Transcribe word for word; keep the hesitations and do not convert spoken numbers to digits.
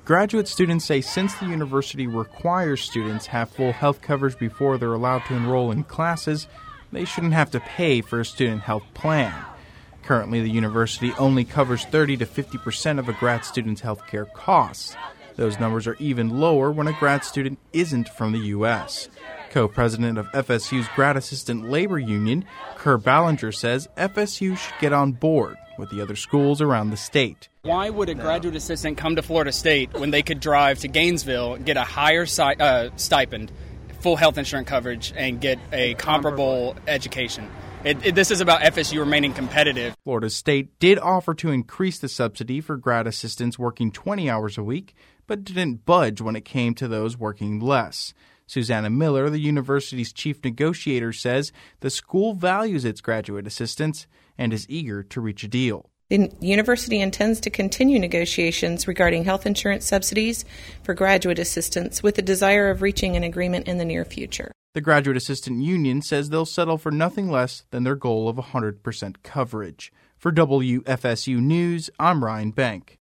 Graduate students say since the university requires students have full health coverage before they're allowed to enroll in classes, they shouldn't have to pay for a student health plan. Currently, the university only covers thirty to fifty percent of a grad student's health care costs. Those numbers are even lower when a grad student isn't from the U S. Co-president of F S U's Grad Assistant Labor Union, Kerr Ballinger, says F S U should get on board with the other schools around the state. Why would a graduate assistant come to Florida State when they could drive to Gainesville, get a higher si- uh, stipend, full health insurance coverage, and get a comparable education? It, it, this is about F S U remaining competitive. Florida State did offer to increase the subsidy for grad assistants working twenty hours a week, but didn't budge when it came to those working less. Susanna Miller, the university's chief negotiator, says the school values its graduate assistants and is eager to reach a deal. The university intends to continue negotiations regarding health insurance subsidies for graduate assistants with the desire of reaching an agreement in the near future. The Graduate Assistant Union says they'll settle for nothing less than their goal of one hundred percent coverage. For W F S U News, I'm Ryan Bank.